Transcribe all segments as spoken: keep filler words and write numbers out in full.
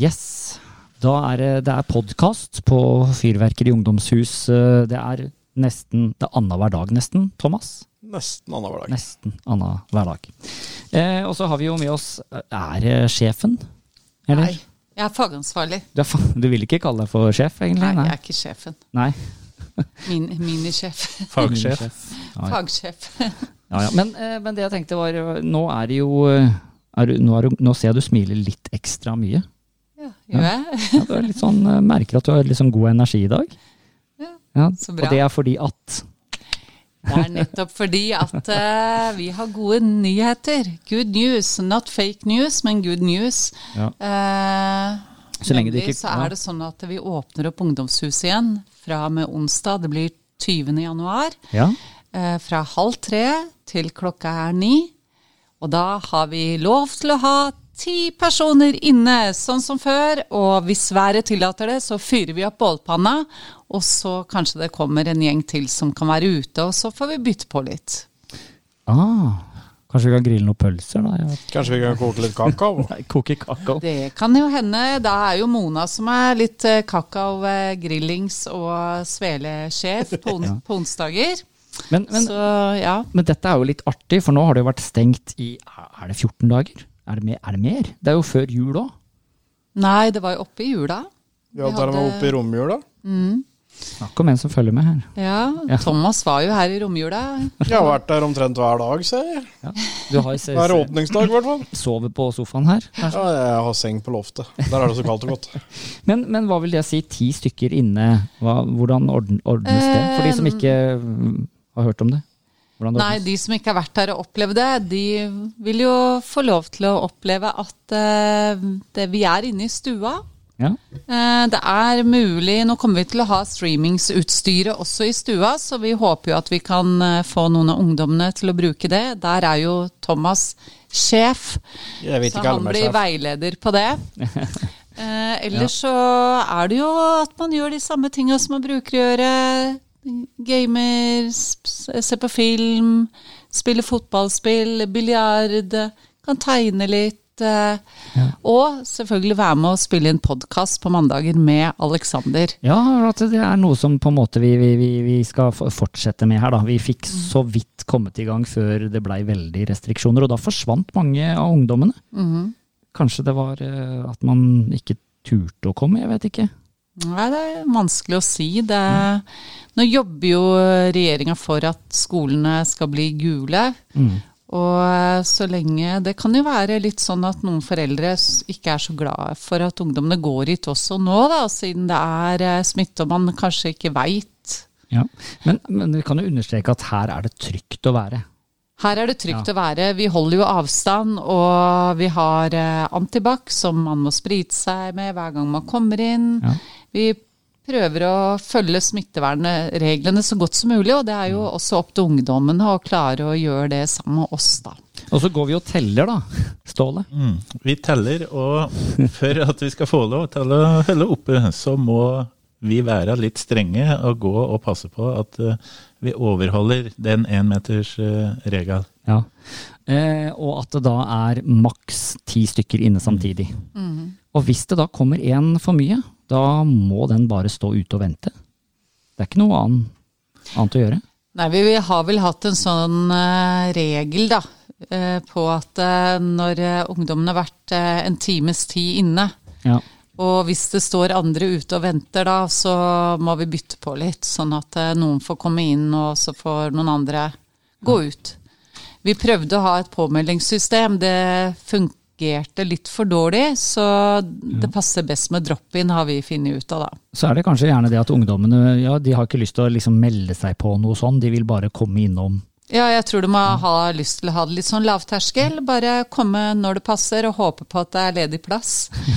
Yes, da er det, det er podcast på Fyrverkeri ungdomshus. Det er nesten, det er annenhver dag nesten, Thomas? Nesten annenhver dag. Nesten annenhver dag. Eh, og så har vi jo med oss, er det sjefen? Eller? Nei, jeg er fagansvarlig. Du, er, du vil ikke kalle deg for sjef, egentlig? Nei, jeg er ikke sjefen. Nei. Min, minisjef. Fagsjef. Fagsjef. Ja, ja. Men, eh, men det jeg tenkte var, nå er det jo, er, du- nå, er du, nå ser jeg du smiler litt ekstra mye. Ja, gjør jeg? Ja, du er litt sånn, eh, merker at du har litt sånn god energi i dag. Ja, Ja, så bra. og det er fordi at, Det er nettopp fordi at eh, vi har gode nyheter. Good news, not fake news, men good news. Ja. Eh, Så lenge det nemlig ikke- så ja. er det sånn at vi åpner opp ungdomshuset igjen fra med onsdag. Det blir tyvende januar. ja, Eh, fra halv tre til klokka er ni. Og da har vi lov til å ha ti personer inne, sånn som før. Og hvis været tillater det, så fyrer vi opp bålpanna. Og så kanskje det kommer en gjeng til som kan være ute, og så får vi bytte på litt. ah, kanskje vi kan grille noen pølser da? Jeg vet. Kanskje vi kan koke litt kakao? Nei, koke kakao. Det kan jo hende. Da er jo Mona som er litt eh, kakao, eh, grillings og svelesjef på, on på onsdager. Men, men, så ja. men dette er jo litt artig, for nå har det jo vært stengt i, er det fjorten dager? Er det mer? Er det mer? Det er jo før jul også. Nei, det var jo oppe i jula. Vi har tatt dem opp i romjula. Mm. Snakk om en som følger med her. Ja, Ja. Thomas var jo her i romjula. Jeg har vært der omtrent hver dag, ser jeg. Ja. Du har se, Hver åpningsdag, i hvert fall. sovet på sofaen her. Ja, jeg har seng på loftet. Der er det så kaldt og godt. Men, men hva vil det si, ti stykker inne? Hva, hvordan orden, ordnes det? For de som ikke mm, har hørt om det. Hvordan det Nei, ordnes? de som ikke har vært her og opplevd det, de vil jo få lov til å oppleve at eh, det, vi er inne i stua. Ja. Eh, det er mulig, nå kommer vi til å ha streamingsutstyret også i stua, så vi håper jo at vi kan eh, få noen av ungdommene til å bruke det. Der er jo Thomas sjef, Jeg vet så ikke han alle mer blir sjef. veileder på det. Eh, ellers så er det jo at man gjør de samme tingene som man bruker å gjøre. Gamer, s- se på film, spille fotballspill, biljard, kan tegne litt. eh, Og selvfølgelig være med å spille en podcast på mandager med Alexander. Ja, at det er noe som på en måte vi, vi, vi, vi skal f- fortsette med her da. Vi fikk så vidt kommet i gang før det ble veldig restriksjoner, og da forsvant mange av ungdommene. Kanskje det var eh, at man ikke turte å komme, jeg vet ikke. Nei, det er vanskelig å si. Det, nå jobber jo regjeringen for at skolene skal bli gule. Mm. Og så lenge, det kan jo være litt sånn at noen foreldre s- ikke er så glade for at ungdommene går hit også nå, da, siden det er eh, smitte og man kanskje ikke vet. Ja. Men, men vi kan jo understreke at her er det trygt å være. Her er det trygt å være. Vi holder jo avstand, og vi har eh, antibac som man må sprite seg med hver gang man kommer inn. Ja. Vi prøver å følge smittevernreglene så godt som mulig, og det er jo også opp til ungdommene å klare å gjøre det sammen med oss da. Og så går vi og teller da, Ståle. Mm. Vi teller, og for at vi skal få lov til å holde oppe, så må vi være litt strenge og gå og passe på at uh, vi overholder den en meters uh, regel. Ja. Eh, og at det da er maks ti stykker inne samtidig. Og hvis det da kommer en for mye, da må den bare stå ute og vente. Det er ikke noe annet, annet å gjøre. Nei, vi, vi har vel hatt en sånn eh, regel da, eh, på at eh, når eh, ungdommen har vært eh, en times tid inne, Ja. og hvis det står andre ute og venter da, så må vi bytte på litt, sånn at eh, noen får komme inn, og så får noen andre gå ut. Vi prøvde å ha et påmeldingssystem, det fungerte litt for dårlig, så det passer best med drop-in, har vi funnet ut av da. Så er det kanskje gjerne det at ungdommene, ja, de har ikke lyst til å liksom melde seg på noe sånn, de vil bare komme innom. Ja, jeg tror de må ha lyst til å ha det litt sånn lavterskel, bare komme når det passer og håpe på at det er ledig plass.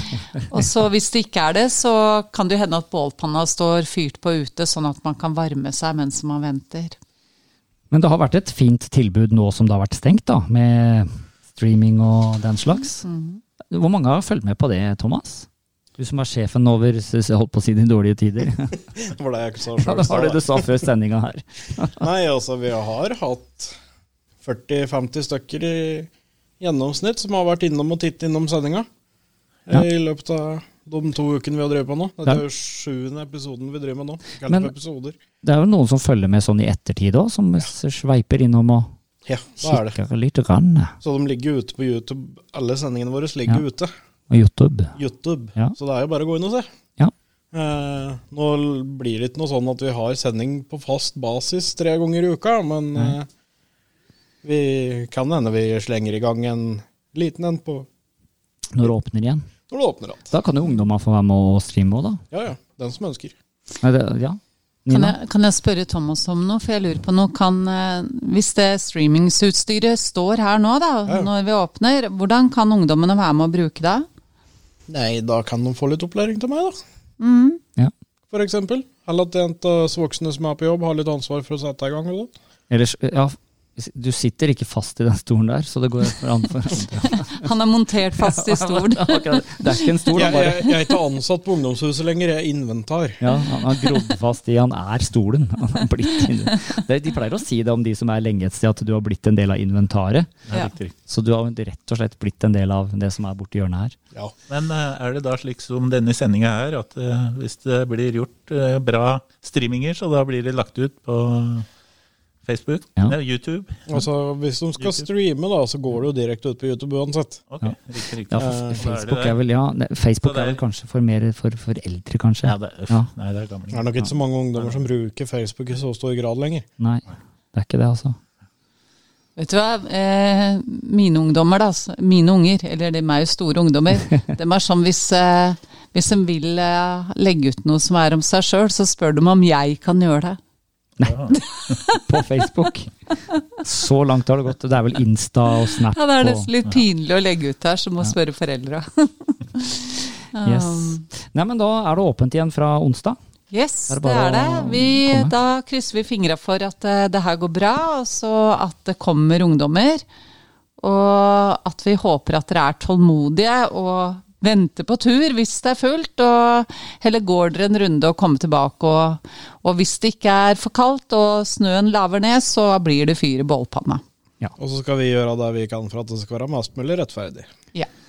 Og så hvis det ikke er det, så kan det jo hende at bålpanna står fyrt på ute, sånn at man kan varme seg mens man venter. Men det har vært et fint tilbud nå som det har vært stengt da, med streaming og den slags. Hvor mange har følt med på det, Thomas? Du som er sjefen over, holdt på å si, de dårlige tider. Det var det jeg ikke sa Ja, selv. det var det du sa før sendinga her. Nei, altså vi har hatt førti til femti stykker i gjennomsnitt som har vært innom og tittet innom sendinga Ja. i løpet av de to ukene vi har drevet på nå. Dette er jo sjuende episoden vi driver med nå. Men episoder. Det er jo noen som følger med sånn i ettertid også, som ja. sveiper innom og ja, det er det. kikker litt rann. Så de ligger ute på YouTube. Alle sendingene våre ligger ja. ute. Og YouTube. YouTube. Ja. Så det er jo bare å gå inn og se. Ja. Eh, nå blir det ikke noe sånn at vi har sending på fast basis tre ganger i uka, men eh, vi kan hende vi slenger i gang en liten en på Når det åpner igjen. Når det åpner alt. Da kan jo ungdommer få være med og streame også, da. Ja, ja. Den som ønsker. Nei, det, ja. Kan jeg, kan jeg spørre Thomas om noe? For jeg lurer på noe. Kan, hvis det streamingsutstyret står her nå, da, ja. når vi åpner, hvordan kan ungdommene være med å bruke det? Nei, da kan de få litt opplæring til meg, da. Mm. Ja. For eksempel. Eller at en av voksne som er på jobb har litt ansvar for å sette i gang. Eller? Ellers, ja, du sitter ikke fast i den stolen der, så det går an for andre. Han er montert fast i stolen. Det er ikke en stol. Jeg, jeg, jeg er ikke ansatt på ungdomshuset lenger, jeg er inventar. Ja, han har grodd fast i, han er stolen. Han har blitt det, de pleier å si det om de som er lenge et sted, at du har blitt en del av inventaret. Ja. Så du har rett og slett blitt en del av det som er borti hjørnet her. Ja. Men er det da slik som denne sendingen her, at uh, hvis det blir gjort uh, bra streaminger, så da blir det lagt ut på Facebook? Ja. Nei, YouTube? Altså, hvis de skal YouTube. streame, da, så går det jo direkte ut på YouTube uansett. Ok, ja. riktig, riktig. Ja, for Facebook er, er vel, ja, Facebook er vel kanskje for mer for, for eldre, kanskje. Ja, det, ja. Nei, det er gamle. Det er nok ikke så mange ungdommer som bruker Facebook i så stor grad lenger. Nei, det er ikke det, altså. Vet du hva, eh, mine ungdommer da, mine unger, eller de er jo store ungdommer, de er sånn hvis, eh, hvis de vil eh, legge ut noe som er om seg selv, så spør de om jeg kan gjøre det. Nei, på Facebook. Så langt har det gått. Det er vel Insta og Snap. Ja, det er nesten litt pinlig å legge ut her, så må spørre foreldre. um, yes. Nei, men da er det åpent igjen fra onsdag. Yes, er det, det er det. Vi, da krysser vi fingre for at uh, det her går bra, og så at det kommer ungdommer, og at vi håper at dere er tålmodige, og venter på tur hvis det er fullt, og heller går dere en runde og kommer tilbake, og, og hvis det ikke er for kaldt og snøen laver ned, så blir det fyr i bålpanna. Ja. Og så skal vi gjøre det vi kan for at det skal være mest mulig rettferdig. Ja.